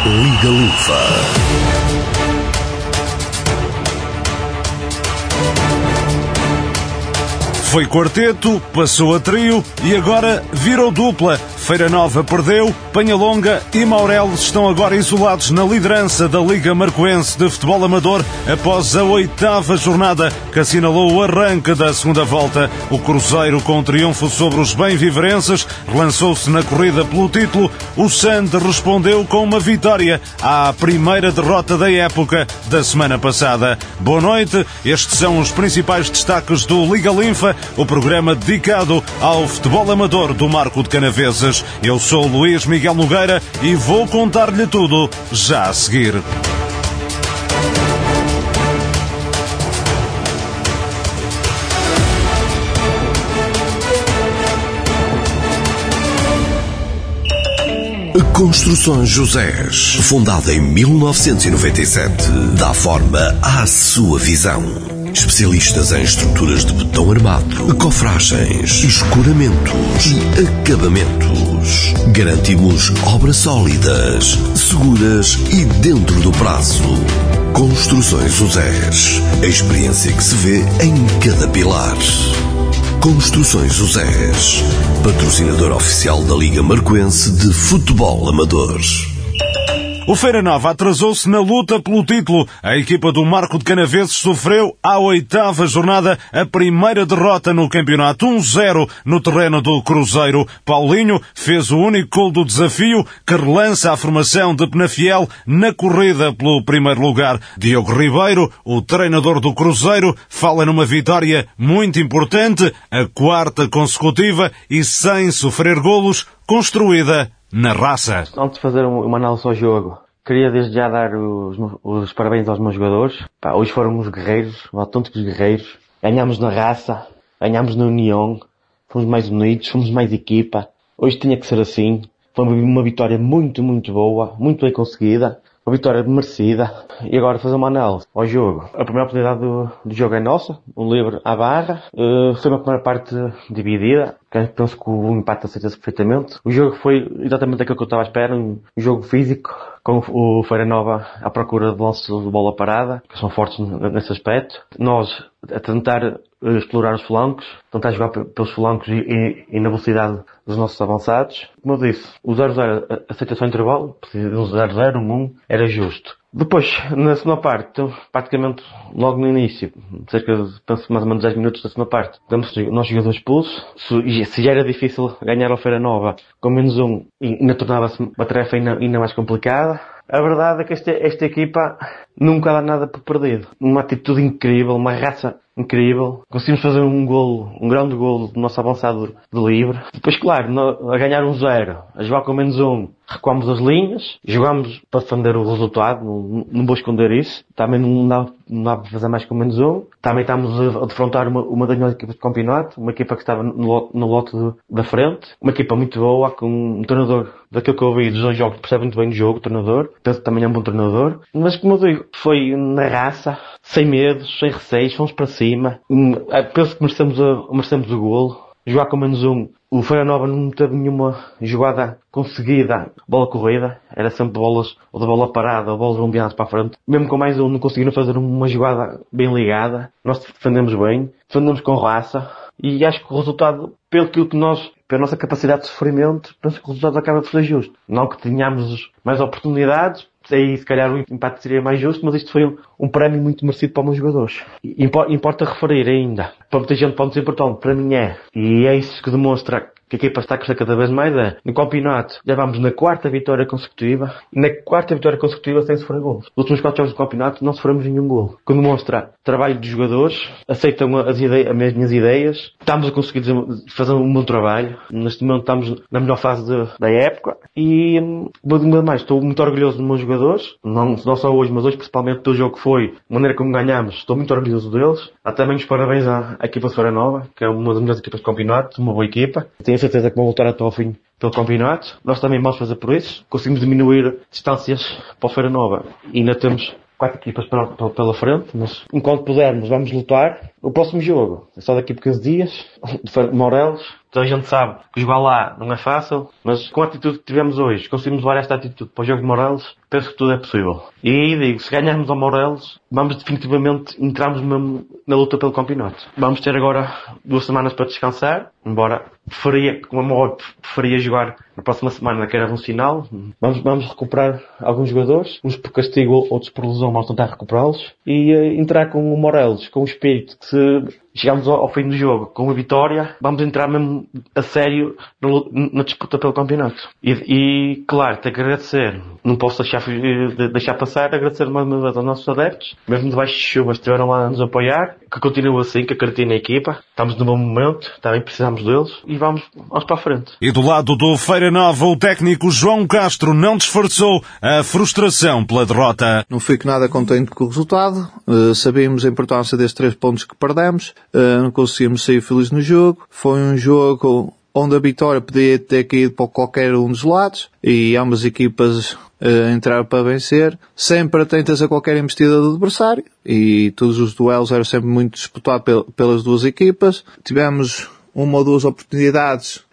Liga Linfa. Foi quarteto, passou a trio e agora virou dupla. Feira Nova perdeu, Penhalonga e Maureles estão agora isolados na liderança da Liga Marcoense de Futebol Amador após a 8ª jornada que assinalou o arranque da segunda volta. O Cruzeiro, com triunfo sobre os bem-viverenses, relançou-se na corrida pelo título. O Sande respondeu com uma vitória à primeira derrota da época da semana passada. Boa noite, estes são os principais destaques do Liga Linfa, o programa dedicado ao futebol amador do Marco de Canaveses. Eu sou Luís Miguel Nogueira e vou contar-lhe tudo já a seguir. Construções Josés, fundada em 1997, dá forma à sua visão. Especialistas em estruturas de betão armado, cofragens, escoramentos e acabamentos. Garantimos obras sólidas, seguras e dentro do prazo. Construções Josés, a experiência que se vê em cada pilar. Construções Josés, patrocinador oficial da Liga Marcoense de Futebol Amador. O Feira Nova atrasou-se na luta pelo título. A equipa do Marco de Canaveses sofreu à 8ª jornada a primeira derrota no campeonato, 1-0 no terreno do Cruzeiro. Paulinho fez o único gol do desafio que relança a formação de Penafiel na corrida pelo primeiro lugar. Diogo Ribeiro, o treinador do Cruzeiro, fala numa vitória muito importante, a 4ª consecutiva e sem sofrer golos, construída na raça. Antes de fazer uma análise ao jogo, queria desde já dar os parabéns aos meus jogadores. Hoje foram uns guerreiros, autênticos guerreiros. Ganhámos na raça, ganhámos na união, fomos mais unidos, fomos mais equipa. Hoje tinha que ser assim. Foi uma vitória muito, muito boa, muito bem conseguida. Uma vitória merecida. E agora fazer uma análise ao jogo. A primeira oportunidade do jogo é nossa. Um livre à barra. Foi uma primeira parte dividida. Penso que o empate aceita-se perfeitamente. O jogo foi exatamente aquilo que eu estava à espera. Um jogo físico. Com o Feira Nova à procura de lance de bola parada. Que são fortes nesse aspecto. Nós a tentar explorar os flancos. Tentar jogar pelos flancos e na velocidade dos nossos avançados. Como eu disse, o 0-0 aceita-se ao intervalo. Precisa de um 0-0, um 1. Era justo. Depois, na segunda parte, então, praticamente logo no início, cerca de, penso, mais ou menos 10 minutos da segunda parte, temos o nosso jogador expulso. Se já era difícil ganhar ao Feira Nova, com menos um, ainda tornava-se uma tarefa ainda mais complicada. A verdade é que esta equipa nunca dá nada por perdido. Uma atitude incrível, uma raça incrível. Conseguimos fazer um grande golo do nosso avançado de livre. Depois, claro, a ganhar 1-0, a jogar com menos um, recuamos as linhas, jogámos para defender o resultado, não vou esconder isso. Também não dá para fazer mais com menos um. Também estamos a defrontar uma das melhores equipas de campeonato, uma equipa que estava no lote da frente, uma equipa muito boa, com um treinador, daquilo que eu ouvi dos dois jogos, percebe muito bem o jogo, o treinador. Penso que também é um bom treinador. Mas como eu digo, foi na raça, sem medos, sem receios, fomos para cima. Penso que merecemos o golo. Jogar com menos um. O Feira Nova não teve nenhuma jogada conseguida, bola corrida. Era sempre bolas, ou de bola parada, ou bolas bombeadas para a frente. Mesmo com mais um, não conseguiram fazer uma jogada bem ligada. Nós defendemos bem, defendemos com raça. E acho que o resultado, pela nossa capacidade de sofrimento, penso que o resultado acaba por ser justo. Não que tenhamos mais oportunidades, aí se calhar o empate seria mais justo, mas isto foi um prémio muito merecido para os meus jogadores. Importa referir ainda, para muita gente pode ser importante, para mim é, e é isso que demonstra que a equipa está a crescer cada vez mais, no campeonato já vamos na 4ª vitória consecutiva, e na 4ª vitória consecutiva sem sofrer golos. Nos últimos 4 jogos do campeonato não sofremos nenhum golo, que demonstra trabalho dos jogadores, aceitam as minhas ideias, estamos a conseguir fazer um bom trabalho. Neste momento estamos na melhor fase da época, e mais, estou muito orgulhoso dos meus jogadores, não só hoje, mas hoje principalmente do jogo que foi, a maneira como ganhamos, estou muito orgulhoso deles. Há também os parabéns à equipa de Feira Nova, que é uma das melhores equipas do campeonato, uma boa equipa. Tenho certeza que vão voltar até ao fim pelo campeonato. Nós também vamos fazer por isso. Conseguimos diminuir distâncias para o Feira Nova. E ainda temos 4 equipas pela frente, mas enquanto pudermos vamos lutar. O próximo jogo é só daqui por 15 dias, de Maureles. Então a gente sabe que jogar lá não é fácil, mas com a atitude que tivemos hoje, conseguimos levar esta atitude para o jogo de Maureles, penso que tudo é possível. E aí digo, se ganharmos ao Morelos, vamos definitivamente entrarmos mesmo na luta pelo campeonato. Vamos ter agora 2 semanas para descansar, embora preferia jogar na próxima semana, que era um sinal. Vamos recuperar alguns jogadores, uns por castigo, outros por lesão, vamos tentar recuperá-los e entrar com o Morelos, com o espírito que se chegamos ao fim do jogo com a vitória, vamos entrar mesmo a sério na disputa pelo campeonato. E claro, tenho que agradecer, não posso deixar passar, agradecer mais uma vez aos nossos adeptos, mesmo debaixo de chuva estiveram lá a nos apoiar, que continuem assim, que acreditem na equipa, estamos num bom momento, também precisamos deles e vamos para a frente. E do lado do Feira Nova, o técnico João Castro não disfarçou a frustração pela derrota. Não fico nada contente com o resultado, sabíamos a importância destes 3 pontos que perdemos, não conseguimos sair felizes no jogo, foi um jogo onde a vitória podia ter caído para qualquer um dos lados e ambas equipas entraram para vencer, sempre atentas a qualquer investida do adversário e todos os duelos eram sempre muito disputados pelas duas equipas. Tivemos 1 ou 2 oportunidades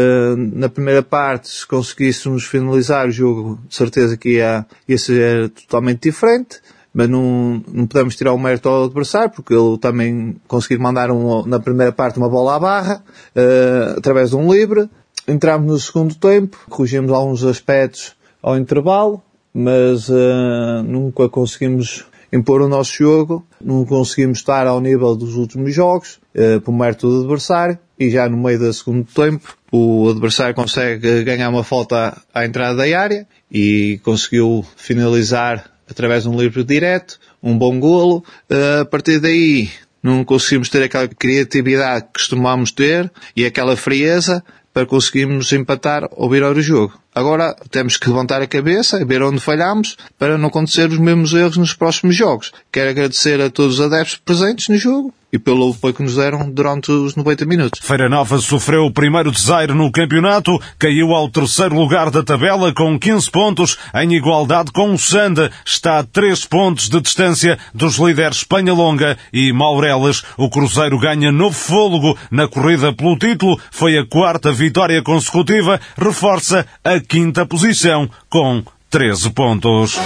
na primeira parte, se conseguíssemos finalizar o jogo, de certeza que ia ser totalmente diferente. Mas não podemos tirar o mérito ao adversário, porque ele também conseguiu mandar na primeira parte uma bola à barra, através de um livre. Entramos no segundo tempo, corrigimos alguns aspectos ao intervalo, mas nunca conseguimos impor o nosso jogo, não conseguimos estar ao nível dos últimos jogos, por mérito do adversário, e já no meio do segundo tempo, o adversário consegue ganhar uma falta à entrada da área, e conseguiu finalizar através de um livre direto, um bom golo. A partir daí não conseguimos ter aquela criatividade que costumamos ter e aquela frieza para conseguirmos empatar ou virar o jogo. Agora temos que levantar a cabeça e ver onde falhamos para não acontecer os mesmos erros nos próximos jogos. Quero agradecer a todos os adeptos presentes no jogo e pelo apoio que nos deram durante os 90 minutos. Feira Nova sofreu o primeiro desaire no campeonato, caiu ao 3º lugar da tabela com 15 pontos, em igualdade com o Sande. Está a 3 pontos de distância dos líderes Penhalonga e Maureles. O Cruzeiro ganha novo fôlego na corrida pelo título, foi a 4ª vitória consecutiva, reforça a 5ª posição com 13 pontos.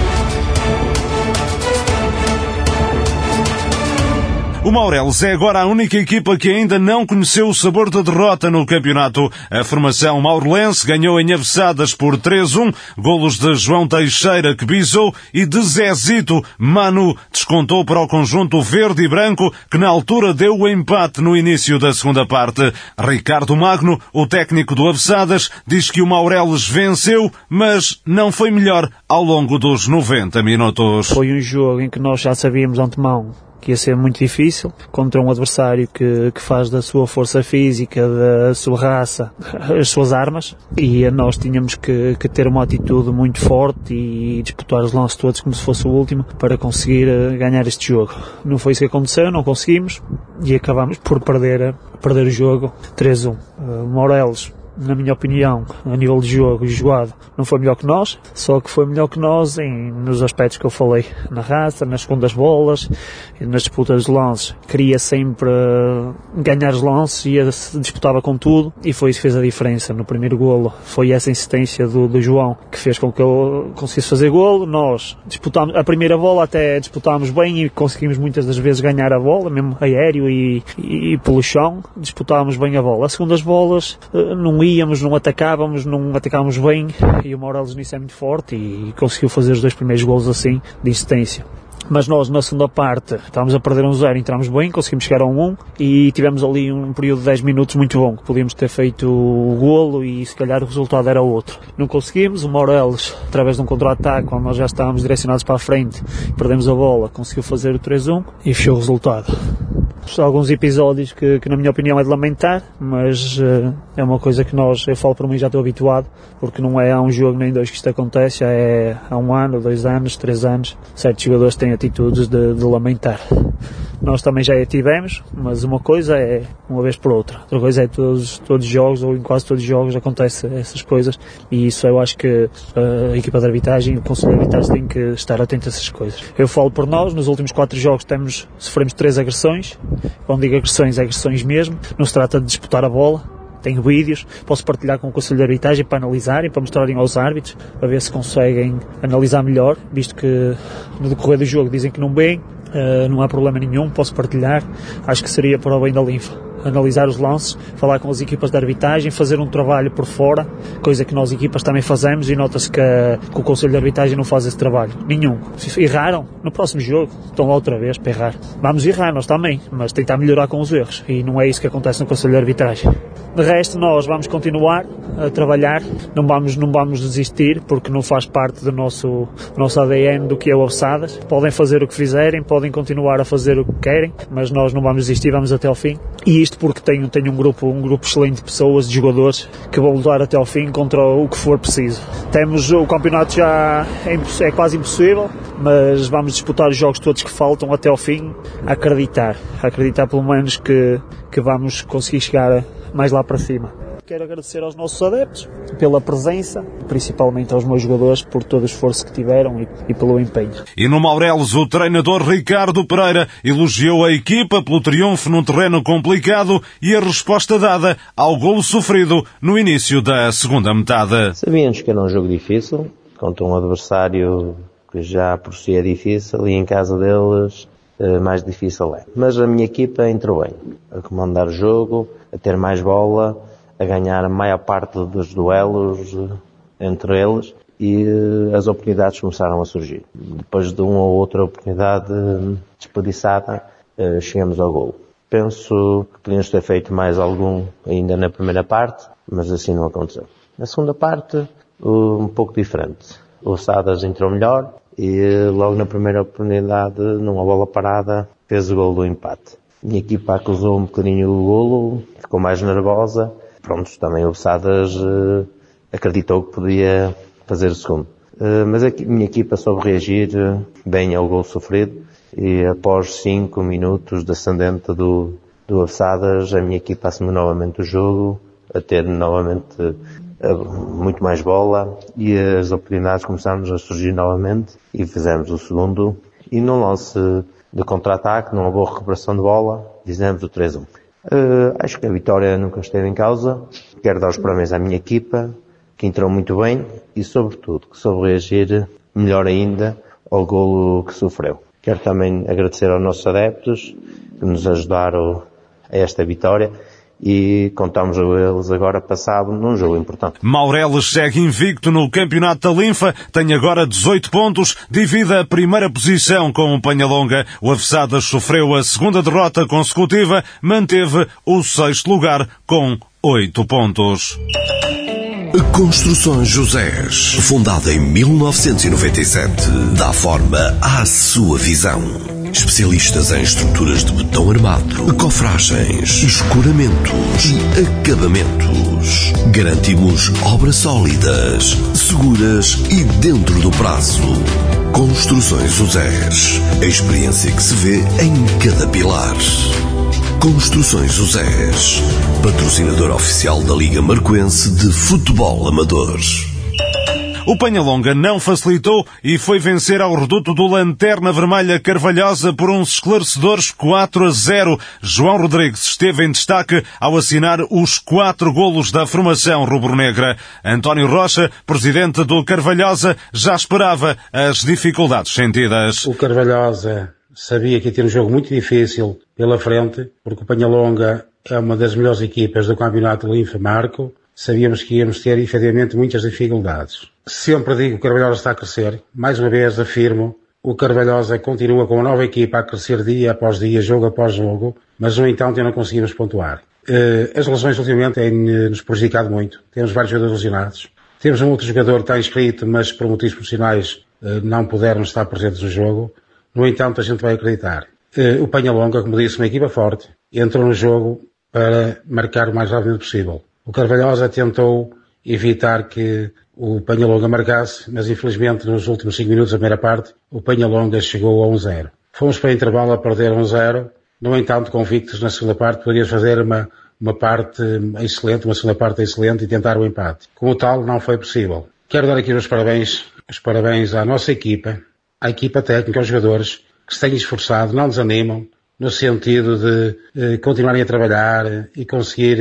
O Maureles é agora a única equipa que ainda não conheceu o sabor da derrota no campeonato. A formação maurelense ganhou em Avesadas por 3-1, golos de João Teixeira, que bisou, e de Zezito. Manu descontou para o conjunto verde e branco, que na altura deu o empate no início da segunda parte. Ricardo Magno, o técnico do Avesadas, diz que o Maureles venceu, mas não foi melhor ao longo dos 90 minutos. Foi um jogo em que nós já sabíamos de antemão que ia ser muito difícil, contra um adversário que faz da sua força física, da sua raça, as suas armas, e nós tínhamos que ter uma atitude muito forte e disputar os lances todos como se fosse o último para conseguir ganhar este jogo. Não foi isso que aconteceu, não conseguimos e acabámos por perder o jogo 3-1. Maureles, na minha opinião, a nível de jogo e jogado, não foi melhor que nós, só que foi melhor que nós nos aspectos que eu falei, na raça, nas segundas bolas, nas disputas de lances. Queria sempre ganhar os lances e disputava com tudo, e foi isso que fez a diferença. No primeiro golo foi essa insistência do João que fez com que eu conseguisse fazer golo. Nós disputámos a primeira bola, até disputámos bem e conseguimos muitas das vezes ganhar a bola, mesmo aéreo e pelo chão, disputámos bem a bola. As segundas bolas não atacávamos bem, e o Maureles nisso é muito forte e conseguiu fazer os 2 primeiros golos assim, de insistência. Mas nós, na segunda parte, estávamos a perder 1-0, entramos bem, conseguimos chegar a 1-1 e tivemos ali um período de 10 minutos muito bom, que podíamos ter feito o golo e se calhar o resultado era outro. Não conseguimos, o Maureles, através de um contra-ataque, quando nós já estávamos direcionados para a frente, perdemos a bola, conseguiu fazer o 3-1 e fechou o resultado. Alguns episódios que na minha opinião é de lamentar, mas é uma coisa que eu falo por mim, já estou habituado, porque não é há um jogo nem 2 que isto acontece, é há 1 ano, 2 anos, 3 anos, certos jogadores têm atitudes de lamentar. Nós também já a tivemos, mas uma coisa é uma vez por outra, outra coisa é todos os jogos, ou em quase todos os jogos acontecem essas coisas, e isso eu acho que a equipa de arbitragem, o Conselho de Arbitragem tem que estar atento a essas coisas. Eu falo por nós, nos últimos 4 jogos sofremos 3 agressões. Quando digo agressões, é agressões mesmo. Não se trata de disputar a bola, tenho vídeos, posso partilhar com o Conselho de Arbitragem para analisarem, para mostrarem aos árbitros, para ver se conseguem analisar melhor, visto que no decorrer do jogo dizem que não bem, não há problema nenhum, posso partilhar, acho que seria para o bem da Linfa. Analisar os lances, falar com as equipas de arbitragem, fazer um trabalho por fora, coisa que nós equipas também fazemos, e nota-se que o Conselho de Arbitragem não faz esse trabalho. Nenhum. Se erraram, no próximo jogo, estão lá outra vez para errar. Vamos errar, nós também, mas tentar melhorar com os erros, e não é isso que acontece no Conselho de Arbitragem. De resto, nós vamos continuar a trabalhar, não vamos desistir, porque não faz parte do nosso ADN do que é o Ossadas. Podem fazer o que fizerem, podem continuar a fazer o que querem, mas nós não vamos desistir, vamos até ao fim. E isto porque tenho um grupo excelente de pessoas, de jogadores, que vão lutar até ao fim contra o que for preciso. Temos o campeonato já é quase impossível, mas vamos disputar os jogos todos que faltam até ao fim, acreditar pelo menos que vamos conseguir chegar mais lá para cima. Quero agradecer aos nossos adeptos pela presença, principalmente aos meus jogadores por todo o esforço que tiveram e pelo empenho. E no Maurelos, o treinador Ricardo Pereira elogiou a equipa pelo triunfo num terreno complicado e a resposta dada ao golo sofrido no início da segunda metade. Sabíamos que era um jogo difícil, contra um adversário que já por si é difícil, e em casa deles mais difícil é. Mas a minha equipa entrou bem, a comandar o jogo, a ter mais bola, a ganhar a maior parte dos duelos entre eles, e as oportunidades começaram a surgir. Depois de uma ou outra oportunidade desperdiçada, chegamos ao golo. Penso que podíamos ter feito mais algum ainda na primeira parte, mas assim não aconteceu. Na segunda parte, um pouco diferente. O Ossadas entrou melhor e logo na primeira oportunidade, numa bola parada, fez o golo do empate. Minha equipa acusou um bocadinho o golo, ficou mais nervosa. Pronto, também o Ossadas acreditou que podia fazer o segundo. Mas a minha equipa soube reagir bem ao golo sofrido, e após 5 minutos de ascendente do Ossadas, a minha equipa assumiu novamente o jogo, a ter novamente muito mais bola, e as oportunidades começaram a surgir novamente, e fizemos o segundo, e num lance de contra-ataque, numa boa recuperação de bola, fizemos o 3-1. Acho que a vitória nunca esteve em causa. Quero dar os parabéns à minha equipa, que entrou muito bem e, sobretudo, que soube reagir melhor ainda ao golo que sofreu. Quero também agradecer aos nossos adeptos que nos ajudaram a esta vitória, e contamos a eles agora passado num jogo importante. Maurelos segue invicto no campeonato da Linfa, tem agora 18 pontos, divide a primeira posição com o Penhalonga. O Avesadas sofreu a segunda derrota consecutiva, manteve o 6º lugar com 8 pontos. Construções Josés, fundada em 1997, dá forma à sua visão. Especialistas em estruturas de betão armado, cofragens, escoramentos e acabamentos. Garantimos obras sólidas, seguras e dentro do prazo. Construções Josés, a experiência que se vê em cada pilar. Construções Josés, patrocinador oficial da Liga Marcoense de Futebol Amador. O Penhalonga não facilitou e foi vencer ao reduto do Lanterna Vermelha Carvalhosa por uns esclarecedores 4-0. João Rodrigues esteve em destaque ao assinar os 4 golos da formação rubro-negra. António Rocha, presidente do Carvalhosa, já esperava as dificuldades sentidas. O Carvalhosa sabia que ia ter um jogo muito difícil pela frente, porque o Penhalonga é uma das melhores equipas do campeonato Linfa Marco. Sabíamos que íamos ter, efetivamente, muitas dificuldades. Sempre digo que o Carvalhosa está a crescer. Mais uma vez afirmo, o Carvalhosa continua com uma nova equipa a crescer dia após dia, jogo após jogo, mas no entanto não conseguimos pontuar. As lesões ultimamente têm-nos prejudicado muito. Temos vários jogadores lesionados. Temos um outro jogador que está inscrito, mas por motivos profissionais não puderam estar presentes no jogo. No entanto, a gente vai acreditar. O Penhalonga, como disse, uma equipa forte, entrou no jogo para marcar o mais rapidamente possível. O Carvalhosa tentou evitar que o Penhalonga marcasse, mas infelizmente nos últimos 5 minutos da primeira parte, o Penhalonga chegou a 1-0. Fomos para o intervalo a perder 1-0, no entanto, convictos na segunda parte, poderíamos fazer uma parte excelente, uma segunda parte excelente e tentar o empate. Como tal, não foi possível. Quero dar aqui os parabéns à nossa equipa, à equipa técnica, aos jogadores, que se têm esforçado, não desanimam, no sentido de continuarem a trabalhar e conseguir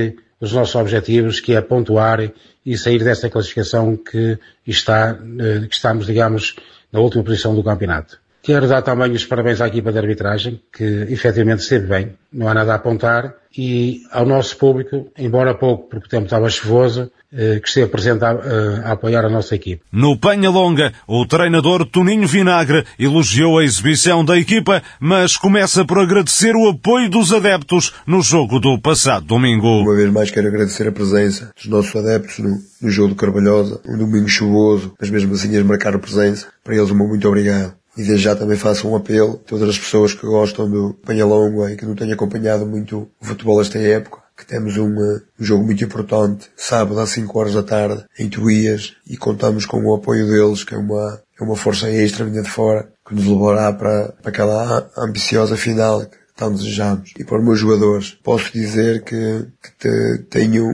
dos nossos objetivos, que é pontuar e sair desta classificação que estamos, digamos, na última posição do campeonato. Quero dar também os parabéns à equipa de arbitragem, que efetivamente esteve bem, não há nada a apontar, e ao nosso público, embora pouco, porque o tempo estava chuvoso, que esteve presente a apoiar a nossa equipe. No Penhalonga, o treinador Toninho Vinagre elogiou a exibição da equipa, mas começa por agradecer o apoio dos adeptos no jogo do passado domingo. Uma vez mais quero agradecer a presença dos nossos adeptos no jogo do Carvalhosa, um domingo chuvoso, mas mesmo assim eles marcaram presença. Para eles, muito obrigado. E desde já também faço um apelo a todas as pessoas que gostam do Penhalonga e que não têm acompanhado muito o futebol esta época, que temos um jogo muito importante, sábado às 5 horas da tarde, em Tuías, e contamos com o apoio deles, que é uma força extra vinda de fora, que nos levará para aquela ambiciosa final que tanto desejamos. E para os meus jogadores, posso dizer que tenho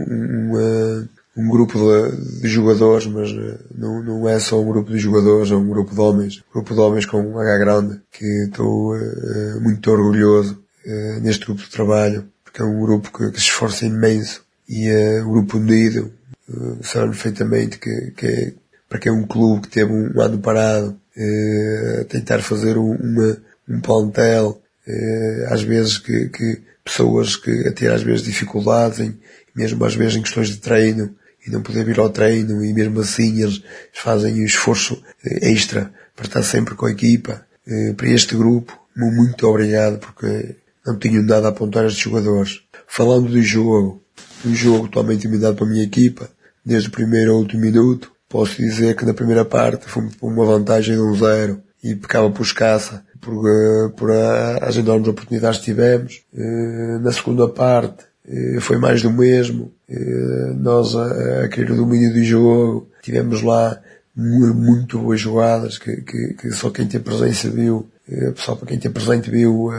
um grupo de jogadores, mas não é só um grupo de jogadores, é um grupo de homens. Um grupo de homens com um H grande, que estou muito orgulhoso neste grupo de trabalho, porque é um grupo que se esforça imenso e é um grupo unido. Sabem perfeitamente que para quem é um clube que teve um ano parado, tentar fazer um plantel, às vezes que pessoas que a ter às vezes dificuldades, mesmo às vezes em questões de treino, e não poder vir ao treino, e mesmo assim eles fazem um esforço extra para estar sempre com a equipa. Para este grupo, muito obrigado, porque não tenho nada a apontar a estes jogadores. Falando do jogo totalmente intimidado para a minha equipa, desde o primeiro ao último minuto, posso dizer que na primeira parte fomos por uma vantagem de 1-0 e pecava por escassa, por as enormes oportunidades que tivemos. Na segunda parte, foi mais do mesmo. Nós a querer o domínio do jogo, tivemos lá muito boas jogadas que só quem tem presença viu, só para quem tem presente viu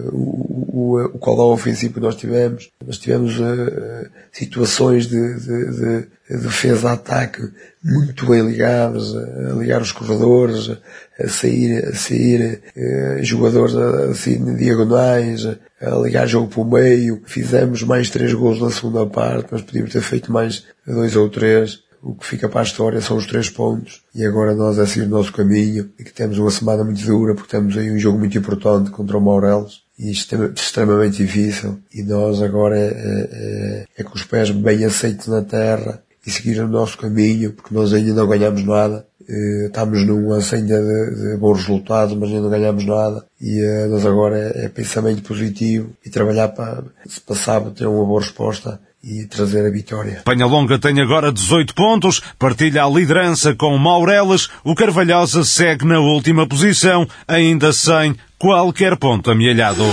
o caldão ofensivo que nós tivemos. Nós tivemos situações de defesa-ataque muito bem ligadas, a ligar os corredores, a sair jogadores a sair diagonais, a ligar jogo para o meio. Fizemos mais 3 golos na segunda parte, mas podíamos ter feito mais 2 ou 3. O que fica para a história são os 3 pontos. E agora nós a seguir o nosso caminho, e que temos uma semana muito dura, porque temos aí um jogo muito importante contra o Maureles, e extremamente difícil. E nós agora é com os pés bem aceitos na terra e seguir o nosso caminho, porque nós ainda não ganhamos nada. Estamos numa senha de bons resultados, mas ainda não ganhamos nada. E nós agora é pensamento positivo e trabalhar para sábado ter uma boa resposta e trazer a vitória. Penhalonga tem agora 18 pontos, partilha a liderança com Maureles. O Carvalhosa segue na última posição, ainda sem qualquer ponto amealhado.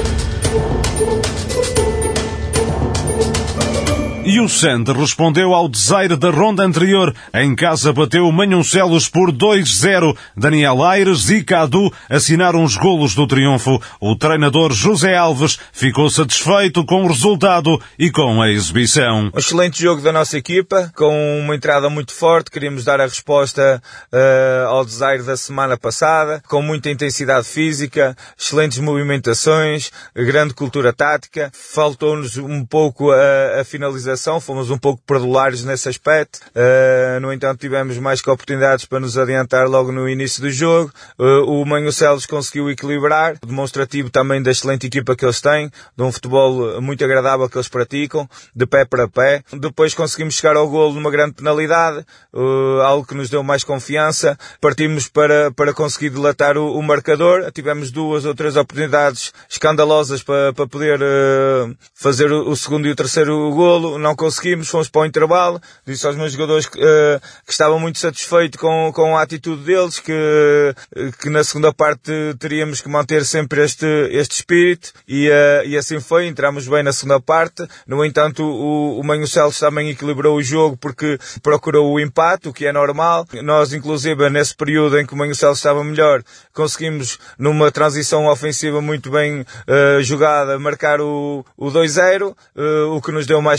E o Sante respondeu ao desaire da ronda anterior. Em casa bateu o Manhoncelos por 2-0. Daniel Aires e Cadu assinaram os golos do triunfo. O treinador José Alves ficou satisfeito com o resultado e com a exibição. Um excelente jogo da nossa equipa, com uma entrada muito forte. Queríamos dar a resposta ao desaire da semana passada, com muita intensidade física, excelentes movimentações, grande cultura tática. Faltou-nos um pouco a finalização. Fomos um pouco perdulares nesse aspecto. No entanto, tivemos mais que oportunidades para nos adiantar logo no início do jogo. O Manhoncelos conseguiu equilibrar, demonstrativo também da excelente equipa que eles têm, de um futebol muito agradável que eles praticam, de pé para pé. Depois conseguimos chegar ao golo numa grande penalidade, algo que nos deu mais confiança. Partimos para conseguir dilatar o marcador. Tivemos 2 ou 3 oportunidades escandalosas para poder fazer o segundo e o terceiro golo. Não conseguimos, fomos para o intervalo. Disse aos meus jogadores que estavam muito satisfeitos com a atitude deles, que na segunda parte teríamos que manter sempre este espírito, e assim foi. Entramos bem na segunda parte. No entanto, o Manhoncelos também equilibrou o jogo, porque procurou o empate, o que é normal. Nós, inclusive, nesse período em que o Manhoncelos estava melhor, conseguimos, numa transição ofensiva muito bem jogada, marcar o 2-0, o que nos deu mais confiança.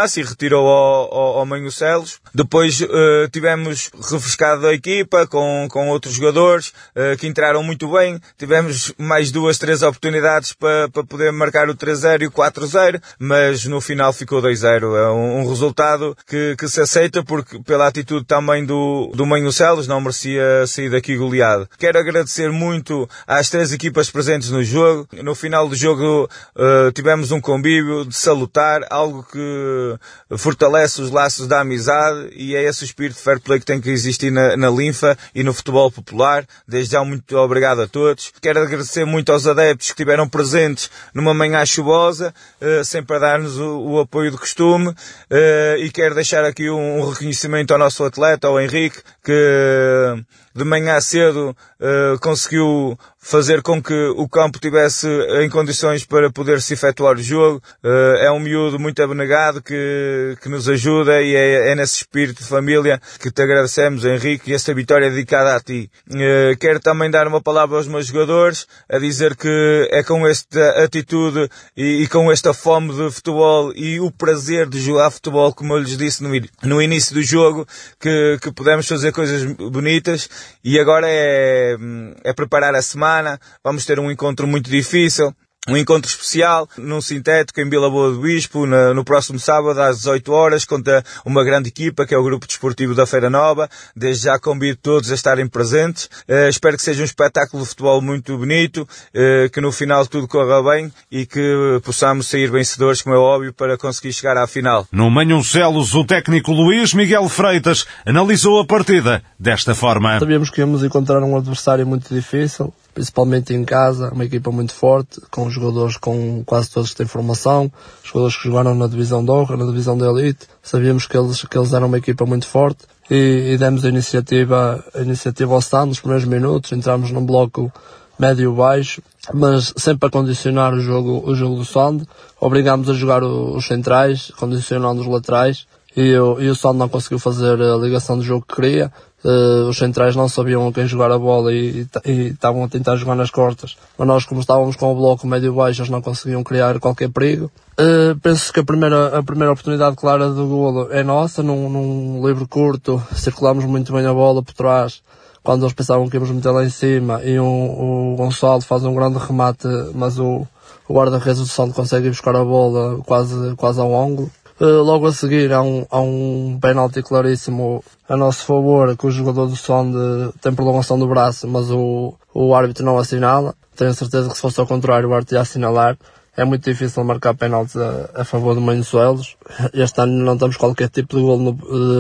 campeonato e retirou ao Manhucelos. Depois tivemos refrescado a equipa com outros jogadores que entraram muito bem. Tivemos mais 2-3 oportunidades para poder marcar o 3-0 e o 4-0, mas no final ficou 2-0. É um resultado que se aceita, porque pela atitude também do Manhucelos não merecia sair daqui goleado. Quero agradecer muito às 3 equipas presentes no jogo. No final do jogo tivemos um convívio de salutar, algo que fortalece os laços da amizade, e é esse o espírito de fair play que tem que existir na Linfa e no futebol popular. Desde já muito obrigado a todos. Quero agradecer muito aos adeptos que estiveram presentes numa manhã chuvosa, sempre a dar-nos o apoio de costume, e quero deixar aqui um reconhecimento ao nosso atleta, ao Henrique, que de manhã cedo conseguiu fazer com que o campo tivesse em condições para poder-se efetuar o jogo. É um miúdo muito abnegado que nos ajuda, e é nesse espírito de família que te agradecemos, Henrique, e esta vitória é dedicada a ti. Quero também dar uma palavra aos meus jogadores, a dizer que é com esta atitude e com esta fome de futebol e o prazer de jogar futebol, como eu lhes disse no início do jogo, que podemos fazer coisas bonitas. E agora é preparar a semana. Vamos ter um encontro muito difícil, um encontro especial num sintético em Vila Boa do Bispo no próximo sábado às 18 horas contra uma grande equipa que é o Grupo Desportivo da Feira Nova. Desde já convido todos a estarem presentes. Espero que seja um espetáculo de futebol muito bonito, que no final tudo corra bem e que possamos sair vencedores, como é óbvio, para conseguir chegar à final. No Manhucelos, o técnico Luís Miguel Freitas analisou a partida desta forma. Sabíamos que íamos encontrar um adversário muito difícil, principalmente em casa, uma equipa muito forte, com jogadores com quase todos que têm formação, jogadores que jogaram na divisão de honra, na divisão de elite. Sabíamos que eles eram uma equipa muito forte e demos a iniciativa ao stand nos primeiros minutos. Entramos num bloco médio-baixo, mas sempre a condicionar o jogo do stand. Obrigámos a jogar os centrais, condicionando os laterais, e o stand não conseguiu fazer a ligação do jogo que queria. Os centrais não sabiam a quem jogar a bola e estavam a tentar jogar nas costas, mas nós, como estávamos com o bloco médio-baixo, eles não conseguiam criar qualquer perigo. Penso que a primeira oportunidade clara do golo é nossa, num livre curto, circulamos muito bem a bola por trás, quando eles pensavam que íamos meter lá em cima, e o Gonçalo faz um grande remate, mas o guarda-redes do Santo consegue ir buscar a bola quase ao ângulo. Logo a seguir há um penalti claríssimo a nosso favor, que o jogador do Sonde tem prolongação do braço, mas o árbitro não assinala. Tenho certeza que se fosse ao contrário o árbitro ia assinalar. É muito difícil marcar penaltis a favor do Manhucelos. Este ano não temos qualquer tipo de golo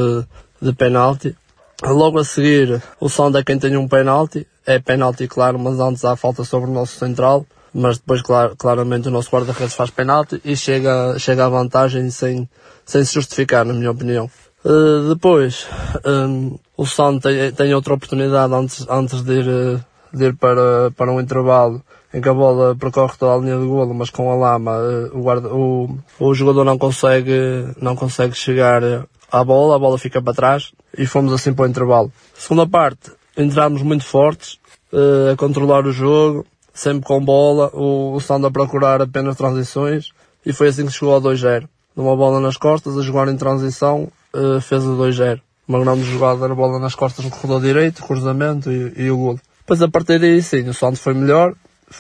de penalti. Logo a seguir o Sonde é quem tem um penalti. É penalti, claro, mas antes há falta sobre o nosso central. Mas depois, claramente, o nosso guarda-redes faz penalti e chega à vantagem sem se justificar, na minha opinião. Depois, o Santo tem outra oportunidade antes de ir para um intervalo, em que a bola percorre toda a linha de golo, mas com a lama o jogador não consegue chegar à bola, a bola fica para trás e fomos assim para o intervalo. Segunda parte, entramos muito fortes, a controlar o jogo, sempre com bola, o Sand a procurar apenas transições, e foi assim que chegou ao 2-0. Numa bola nas costas, a jogar em transição, fez o 2-0. Uma grande jogada, a bola nas costas no corredor direito, cruzamento e o golo. Depois, a partir daí, sim, o Sand foi melhor,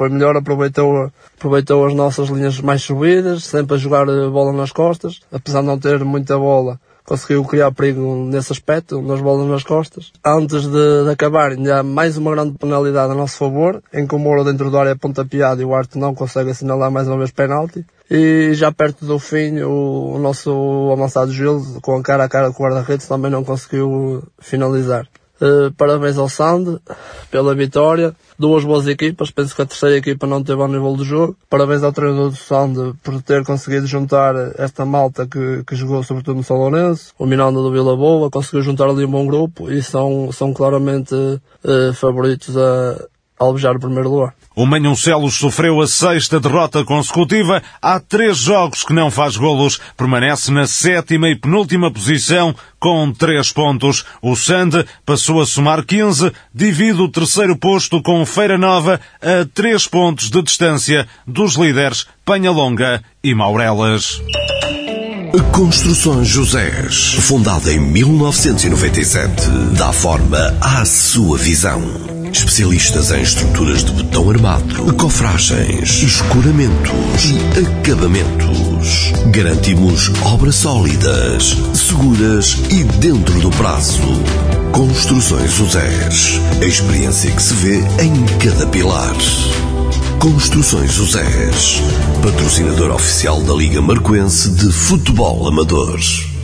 aproveitou as nossas linhas mais subidas, sempre a jogar a bola nas costas, apesar de não ter muita bola. Conseguiu criar perigo nesse aspecto, nas bolas nas costas. Antes de acabar, ainda há mais uma grande penalidade a nosso favor, em que o Moura dentro da área é pontapeado e o árbitro não consegue assinalar mais uma vez penalti. E já perto do fim, o nosso avançado Gil, com a cara com o guarda-redes, também não conseguiu finalizar. Parabéns ao Sand pela vitória. Duas boas equipas, penso que a terceira equipa não teve ao nível do jogo. Parabéns ao treinador do Sand por ter conseguido juntar esta malta que jogou sobretudo no São Lourenço. O Miranda do Vila Boa conseguiu juntar ali um bom grupo e são claramente favoritos a alvejar o primeiro lugar. O Manhucelos sofreu a 6ª derrota consecutiva. Há 3 jogos que não faz golos. Permanece na 7ª e penúltima posição com 3 pontos. O Sand passou a somar 15, divide o 3º posto com Feira Nova a 3 pontos de distância dos líderes Penhalonga e Maurelas. Construções Josés, fundada em 1997, dá forma à sua visão. Especialistas em estruturas de betão armado, cofragens, escoramentos e acabamentos. Garantimos obras sólidas, seguras e dentro do prazo. Construções Josés, a experiência que se vê em cada pilar. Construções Josés, patrocinador oficial da Liga Marcoense de Futebol Amador.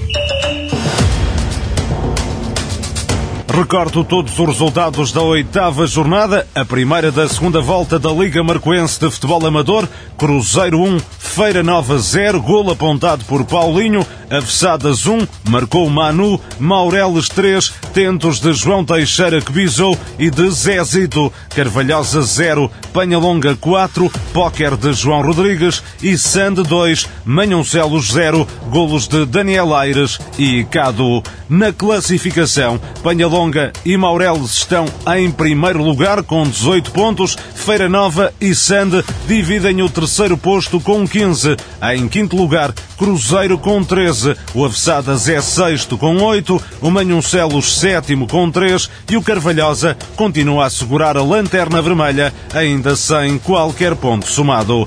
Recordo todos os resultados da 8ª jornada, a primeira da segunda volta da Liga Marcoense de Futebol Amador. Cruzeiro 1, Feira Nova 0, golo apontado por Paulinho. Avessadas 1, marcou Manu. Maureles 3, tentos de João Teixeira que bisou e de Zezito. Carvalhosa 0, Panhalonga 4, póquer de João Rodrigues e Sande 2, Manhoncelos 0, golos de Daniel Aires e Cadu. Na classificação, Panhalonga e Maureles estão em primeiro lugar com 18 pontos. Feira Nova e Sande dividem o terceiro posto com 15. Em quinto lugar, Cruzeiro com 13. O Avessadas é sexto com 8. O Manhoncelos sétimo com 3. E o Carvalhosa continua a segurar a lanterna vermelha, ainda sem qualquer ponto somado.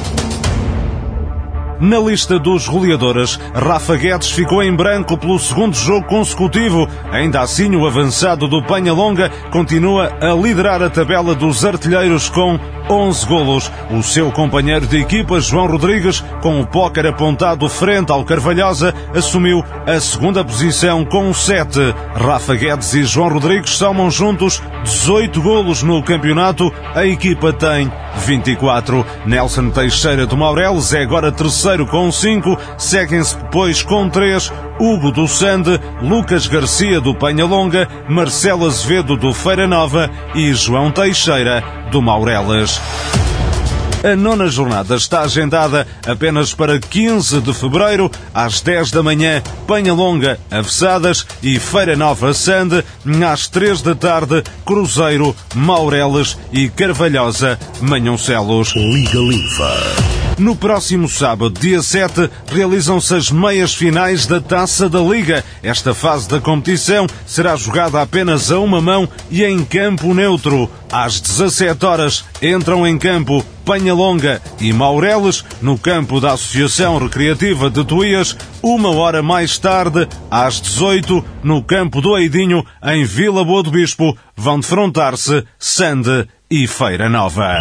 Na lista dos goleadores, Rafa Guedes ficou em branco pelo segundo jogo consecutivo. Ainda assim, o avançado do Panhalonga continua a liderar a tabela dos artilheiros com 11 golos. O seu companheiro de equipa, João Rodrigues, com o póquer apontado frente ao Carvalhosa, assumiu a segunda posição com 7. Rafa Guedes e João Rodrigues somam juntos 18 golos no campeonato. A equipa tem 24. Nelson Teixeira do Maureles é agora terceiro com 5. Seguem-se depois com 3 Hugo do Sande, Lucas Garcia do Panhalonga, Marcelo Azevedo do Feira Nova e João Teixeira do Maureles. A 9ª jornada está agendada apenas para 15 de fevereiro, às 10 da manhã, Panhalonga, Avessadas e Feira Nova Sande, às 3 da tarde, Cruzeiro, Maureles e Carvalhosa, Manhoncelos. Liga Linfa. No próximo sábado, dia 7, realizam-se as meias finais da Taça da Liga. Esta fase da competição será jogada apenas a uma mão e em campo neutro. Às 17 horas entram em campo Panhalonga e Maureles no campo da Associação Recreativa de Tuías. 1 hora mais tarde, às 18, no campo do Eidinho, em Vila Boa do Bispo, vão defrontar-se Sande e Feira Nova.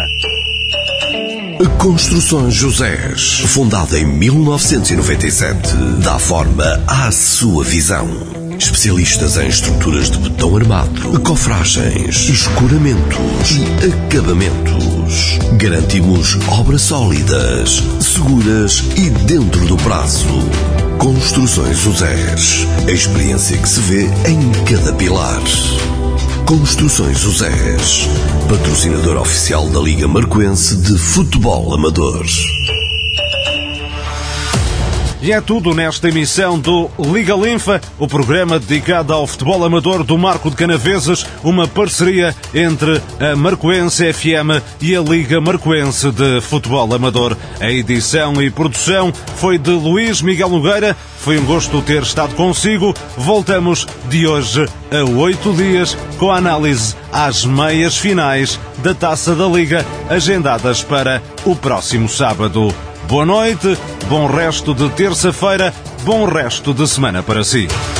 Construções Josés, fundada em 1997, dá forma à sua visão. Especialistas em estruturas de betão armado, cofragens, escoramentos e acabamentos. Garantimos obras sólidas, seguras e dentro do prazo. Construções Josés, a experiência que se vê em cada pilar. Construções Josés, patrocinador oficial da Liga Marcoense de Futebol Amador. E é tudo nesta emissão do Liga Linfa, o programa dedicado ao futebol amador do Marco de Canaveses, uma parceria entre a Marcoense FM e a Liga Marcoense de Futebol Amador. A edição e produção foi de Luís Miguel Nogueira. Foi um gosto ter estado consigo. Voltamos de hoje a 8 dias com a análise às meias finais da Taça da Liga, agendadas para o próximo sábado. Boa noite, bom resto de terça-feira, bom resto de semana para si.